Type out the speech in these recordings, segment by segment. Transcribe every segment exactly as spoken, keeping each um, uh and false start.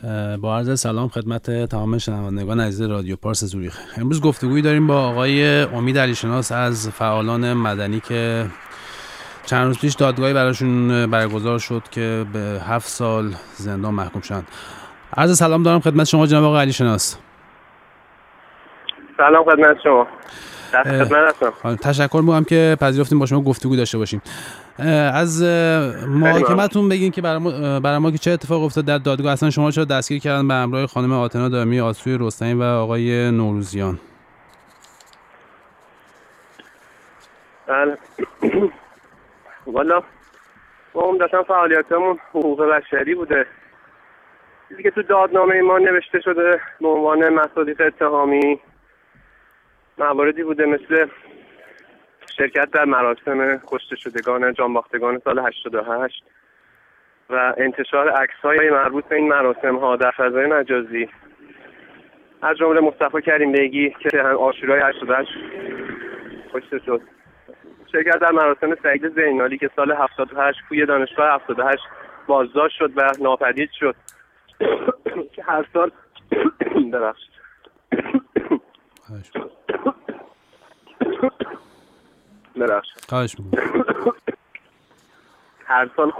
با عرض سلام خدمت تمام شنوندگان عزیز رادیو پارس زوریخ. امروز گفتگویی داریم با آقای امید علیشناس از فعالان مدنی که چند روز پیش دادگاهی براشون برگزار شد که به هفت سال زندان محکوم شدند. عرض سلام دارم خدمت شما جناب آقای علیشناس. سلام خدمت شما. در خدمت هستم. تشکر می‌کنم که پذیرفتیم با شما گفتگو داشته باشیم. از محاکمتون بگین که برای ما, برای ما که چه اتفاق افتاد در دادگاه، اصلا شما چرا دستگیر کردن به همراه خانم آتنا دائمی آسوی رستمی و آقای نوروزیان؟ بله والا ما عمدتاً فعالیتمون حقوق بشری بوده. چیزی که تو دادنامه ما نوشته شده به عنوان مصادیق اتهامی مواردی بوده مثل شرکت در مراسم کشته شدگان جانباختگان سال هشتاد و هشت و انتشار عکس‌های مربوط به این مراسم‌ها در فضای مجازی، از جمله مصطفی کریم بیگی که عاشورای هشتاد و هشت کشته شد، شرکت در مراسم سعید زینالی که سال هفتاد و هشت کوی دانشگاه هفتاد و هشت بازداشت شد و ناپدید شد که هر سال ببخشید ببخشید خواهش می‌کنم. هر سال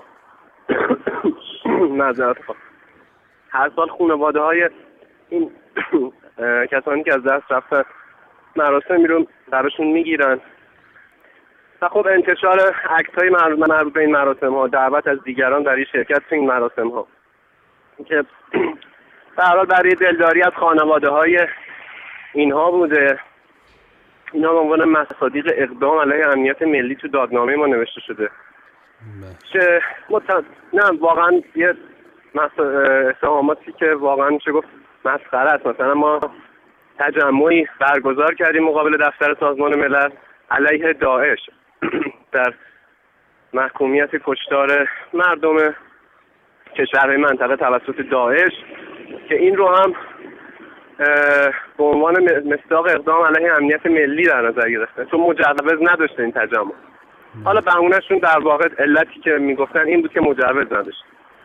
معذرت خواهم هر سال خانواده های این کسانی که از دست رفتن مراسمی رو براشون میگیرن و خب انتشار عکس‌های مربوط به این مراسم ها، دعوت از دیگران برای شرکت تو این مراسم ها که به هر حال برای دلداری از خانواده های اینها بوده، اینا به عنوان مصادیق اقدام علیه امنیت ملی تو دادنامه ما نوشته شده که مت... نه واقعا یه مس... اتهاماتی که واقعا میشه گفت مسخره است. مثلا ما تجمعی برگزار کردیم مقابل دفتر سازمان ملل علیه داعش در محکومیت کشتار مردم کشورهای منطقه توسط داعش که این رو هم به عنوان مصداق اقدام علیه امنیت ملی در نظر گرفته چون مجوز نداشته این تجمع. حالا بهونه‌شون در واقع علتی که میگفتن این بود که مجوز نداشت.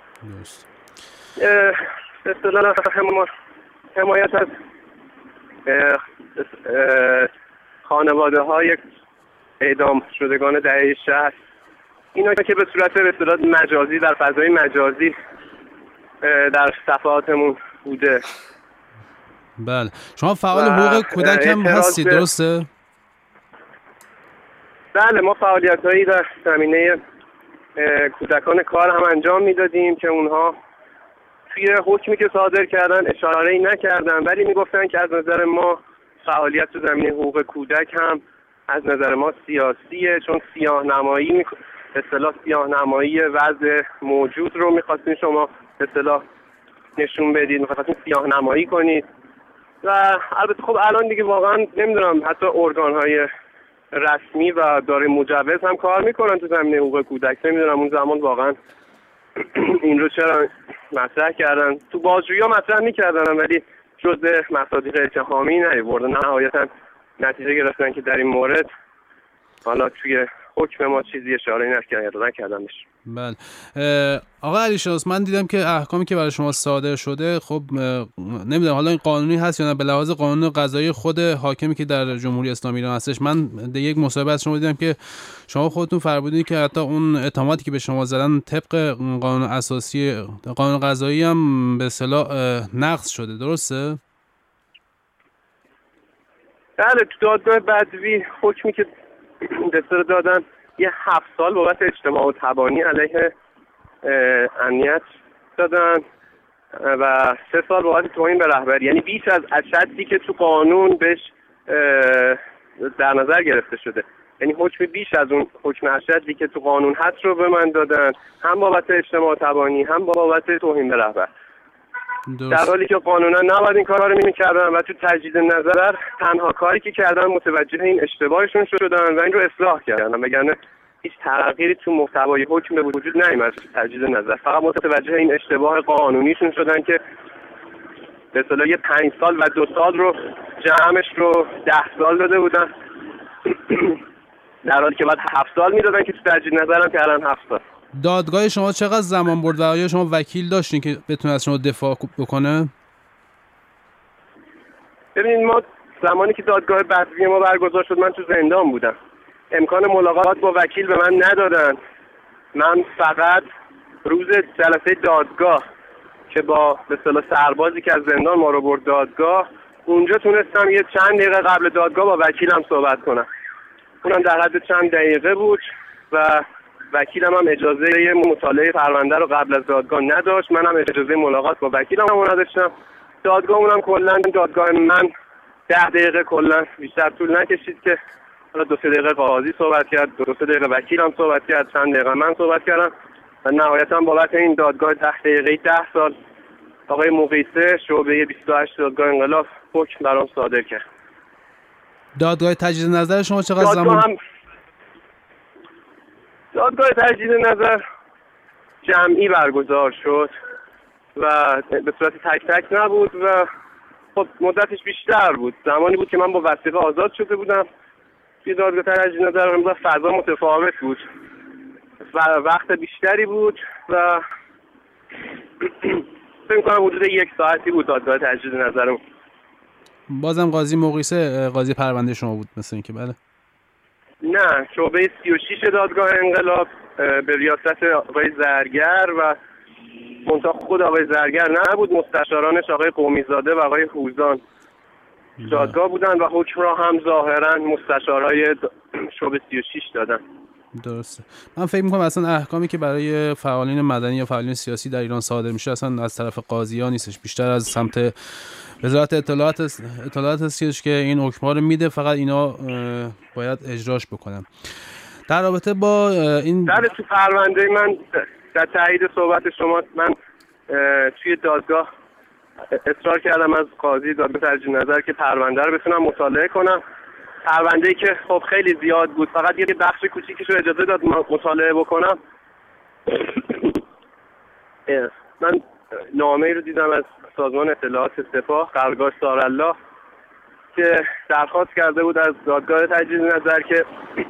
به اصطلاح حمایت از خانواده های اعدام شدگان دهه شصت، اینا که به صورت به اصطلاح مجازی در فضای مجازی در صفحاتمون بوده. بله شما فعال حقوق کودک هم هستید درسته؟ بله ما فعالیت هایی در زمینه کودکان کار هم انجام میدادیم که اونها توی حکمی که صادر کردن اشاره ای نکردن ولی میگفتن که از نظر ما فعالیت تو زمینه حقوق کودک هم از نظر ما سیاسیه، چون سیاه نمایی به اصطلاح سیاه نمایی وضع موجود رو میخواستین شما به اصطلاح نشون بدید، میخواستین سیاه نمایی کنید و البته خب الان دیگه واقعا نمیدونم حتی ارگان‌های رسمی و داره مجوز هم کار میکنن تو زمینه حقوق کودک. نمیدونم اون زمان واقعا این رو چرا مطرح کردن، تو بازجویی‌ها مطرح میکردن ولی جزء مصادیق اتهامی نیاوردن. نهایتا نتیجه گرفتن که در این مورد حالا توی حکم ما چیزی اشاره نکردن. بله آقای علیشناس، من دیدم که احکامی که برای شما صادر شده خب نمیدونم حالا این قانونی هست یا نه، به لحاظ قانون قضایی خود حاکمی که در جمهوری اسلامی ایران هستش. من در یک مصاحبه از شما دیدم که شما خودتون فرمودید که حتی اون اتهاماتی که به شما زدن طبق قانون اساسی قانون قضایی هم به اصطلاح نقض شده، درسته؟ بله تو دادگاه بدوی حکمی که دستور دادن یه هفت سال بابت اجتماع و تبانی علیه امنیت دادن و سه سال بابت توهین به رهبری، یعنی بیش از اشدی که تو قانون بهش در نظر گرفته شده، یعنی حکم بیش از اون حکم اشدی که تو قانون هست رو به من دادن، هم بابت اجتماع و تبانی هم بابت توهین به رهبر، در حالی که قانونا نباید این کارا رو می‌کردن و تو تجدید نظر تنها کاری که کردن متوجه این اشتباهشون شدن و این رو اصلاح کردن، وگرنه هیچ تغییری تو محتوای حکم به وجود نیامد. تو تجدید نظر فقط متوجه این اشتباه قانونیشون شدن که به اصطلاح یه پنج سال و دو سال رو جمعش رو ده سال داده بودن در حالی که بعد هفت سال میدادن که تو تجدید نظرم کردن هفت سال. دادگاه شما چقدر زمان برد و آیا شما وکیل داشتین که بتونه از شما دفاع بکنه؟ ببینید ما زمانی که دادگاه بدوی ما برگزار شد من تو زندان بودم، امکان ملاقات با وکیل به من ندادن. من فقط روز جلسه دادگاه که با به اصطلاح سربازی که از زندان ما رو برد دادگاه، اونجا تونستم یه چند دقیقه قبل دادگاه با وکیلم صحبت کنم. اونم در حد چند دقیقه بود و وکیلم هم اجازه مطالعه پرونده رو قبل از دادگاه نداشت. منم اجازه ملاقات با وکیلم رو نداشتم. دادگاه اونم کلا دادگاه من ده دقیقه کلا بیشتر طول نکشید که حالا دو سه دقیقه قاضی صحبت کرد، دو سه دقیقه وکیلم صحبت کرد، چند دقیقه من صحبت کردم و نهایتا بابت این دادگاه ده دقیقه ده سال آقای مقیسه شعبه بیست و هشت دادگاه انقلاب حکم برام صادر کرد. دادگاه تجدید نظر شما چقدر دادگاه زمان؟ هم دادگاه تجدید نظر جمعی برگزار شد و به صورت تک تک نبود و خب مدتش بیشتر بود. زمانی بود که من با وثیقه آزاد شده بودم توی دادگاه تجدید نظر و فضا متفاوت بود و وقت بیشتری بود و فکر می‌کنم حدود یک ساعتی بود دادگاه تجدید نظرم. بازم قاضی مقیسه قاضی پرونده شما بود مثل اینکه؟ بله. نه، شعبه سی و شش دادگاه انقلاب به ریاست آقای زرگر و منتها خود آقای زرگر نبود، مستشارانش آقای قومیزاده و آقای هوزان دادگاه بودن و حکم را هم ظاهرا مستشارهای شعبه سی و شش دادن. درسته. من فکر میکنم اصلا احکامی که برای فعالین مدنی یا فعالین سیاسی در ایران صادر میشه اصلا از طرف قاضی‌ها نیستش، بیشتر از سمت وزارت اطلاعات اطلاعات هستش که این حکم‌ها رو میده، فقط اینا باید اجراش بکنن. در رابطه با این در تو پرونده من در تایید صحبت شما من توی دادگاه اصرار کردم از قاضی دادگاه تجدید نظر که پرونده رو بتونم مطالعه کنم. پرونده‌ای که خب خیلی زیاد بود، فقط یه بخش کوچیکش رو اجازه داد مطالعه بکنم. من نامه‌ای رو دیدم از سازمان اطلاعات سپاه قرارگاه سارالله که درخواست کرده بود از دادگاه تجدید نظر که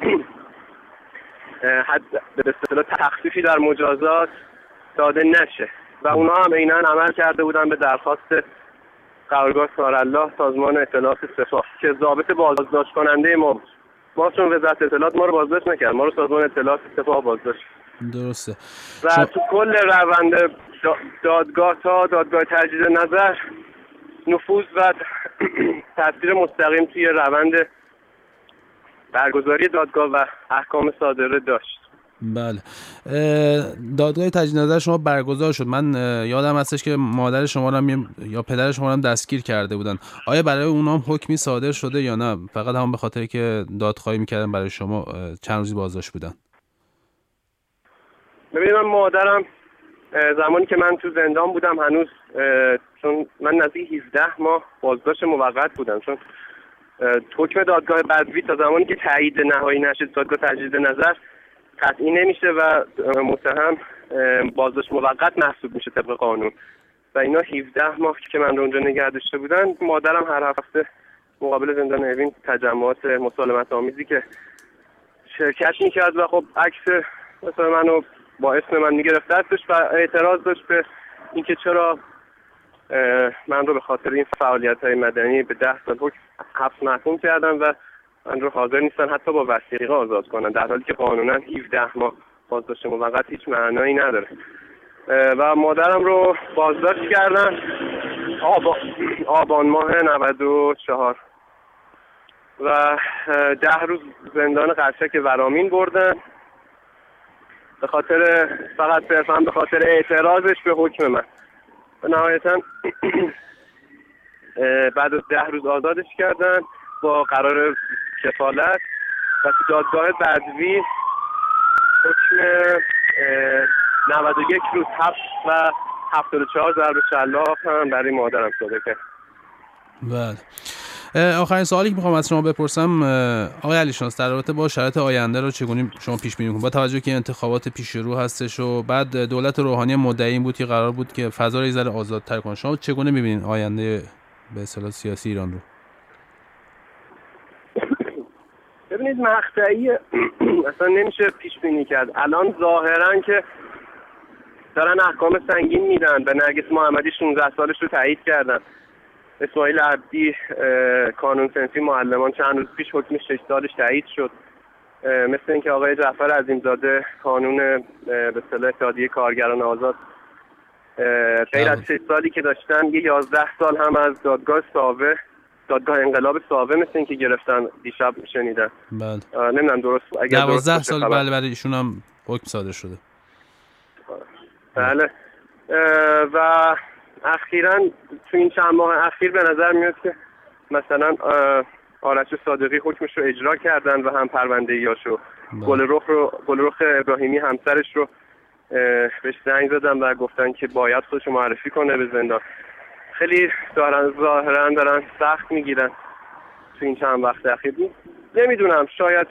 حد به اصطلاح تخفیفی در مجازات داده نشه و اونا هم عیناً عمل کرده بودن به درخواست قرارگاه سارالله سازمان اطلاعات سپاه که ضابط بازداشت کننده ما بود. ما چون وزارت اطلاعات ما رو بازداشت نکرد، ما رو سازمان اطلاعات سپاه بازداشت. درسته. و شا... تو کل روند دادگاه تا دادگاه تجدید نظر نفوذ و تاثیر مستقیم توی روند برگزاری دادگاه و احکام صادره داشت. بله. دادگاه تجدید نظر شما برگزار شد. من یادم هستش که مادر شما رو هم یا پدر شما رو هم دستگیر کرده بودن. آیا برای اونها هم حکمی صادر شده یا نه؟ فقط هم به خاطر که دادخواهی میکردن برای شما چند روزی بازداشت بودن؟ ببینید من مادرم زمانی که من تو زندان بودم هنوز، چون من نزدیک هفده ماه بازداشت موقت بودم، چون حکم دادگاه بدوی تا زمانی که تایید نهایی نشه دادگاه تجدید نظر قطعی نمیشه و متهم بازداشت موقت محسوب میشه طبق قانون و اینا هفده ماه که من رو اونجا نگه داشته بودن. مادرم هر هفته مقابل زندان اوین تجمعات مسالمت آمیزی که شرکت میکرد و خب عکس مثلا منو با اسم من میگرفت دستش و اعتراض داشت به اینکه چرا من رو به خاطر این فعالیت‌های مدنی به ده سال حکم حبس محکوم کردن و من رو حاضر نیستن حتی با وثیقه آزاد کنن، در حالی که قانونا هفده ماه بازداشت موقت هیچ معنایی نداره. و مادرم رو بازداشت کردن آبا... آبان ماه نود و چهار و ده روز زندان قرچک ورامین بردن به خاطر فقط صرفا به خاطر اعتراضش به حکم من. و نهایتا بعد از ده روز آزادش کردن با قرار کفالت و تو دادگاه بدوی حکم نود و یک روز حبس و هفتاد و چهار ضرب شلاق هم برای مادرم صادر کرد. بله. آخرین سوالی که میخوام از شما بپرسم آقای علیشناس، در رابطه با شرایط آینده رو چگونه شما پیش بینی می‌کنید با توجه که انتخابات پیش رو هستش و بعد دولت روحانی مدعی این بود که قرار بود که فضا رو یه ذره آزادتر کنه، شما چگونه می‌بینید آینده به اصطلاح سیاسی ایران رو؟ ببینید ببینید مقطعی اصلا نمیشه پیش بینی کرد. الان ظاهرا که دارن احکام سنگین میدن. به نرگس محمدی شانزده سالش رو تایید کردن. اسماعیل عبدی کانون سنفی معلمان چند روز پیش حکم شش سالش تایید شد. مثل اینکه آقای جعفر عظیمزاده قانون به اصطلاح اتحادیه کارگران آزاد غیر از شش سالی که داشتن یه یازده سال هم از دادگاه ساوه دادگاه انقلاب ساوه مثل اینکه گرفتن دیشب شنیدن. بله. نمیدونم درست اگر دوازده سال بله برای ایشون هم حکم صادر شده. بله. و اخیراً تو این چند ماه اخیر به نظر میاد که مثلا آرش صادقی حکمش رو اجرا کردن و هم پرونده‌ایاشو گلرخ رو گلرخ ابراهیمی همسرش رو بهش زنگ زدن و گفتن که باید خودشو معرفی کنه به زندان. خیلی دارن ظاهرا دارن سخت میگیرن تو این چند وقت اخیر. نمیدونم شاید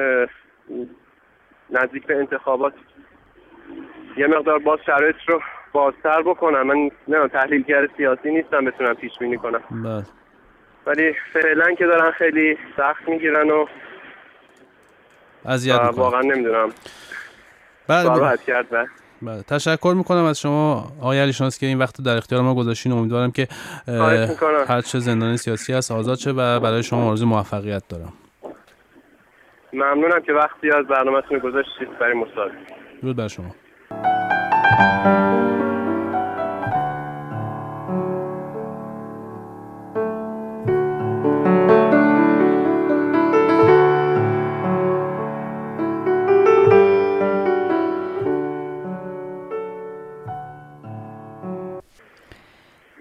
نزدیک به انتخابات یه مقدار باز شرایط رو بازتر بکنم. من نه تحلیلگر سیاسی نیستم بتونم پیش بینی کنم. بله. ولی فعلا که دارن خیلی سخت میگیرن و اذیت میکنن. واقعا نمیدونم. بله. راحت کرد. بله. تشکر میکنم از شما آقای علیشناس که این وقت در اختیار ما گذاشتین. امیدوارم که هر چه زندانی سیاسی هست آزاد شه و برای شما آرزوی موفقیت دارم. ممنونم که وقتی از برنامه‌تون گذاشتید برای مصاحبه. درود بر شما.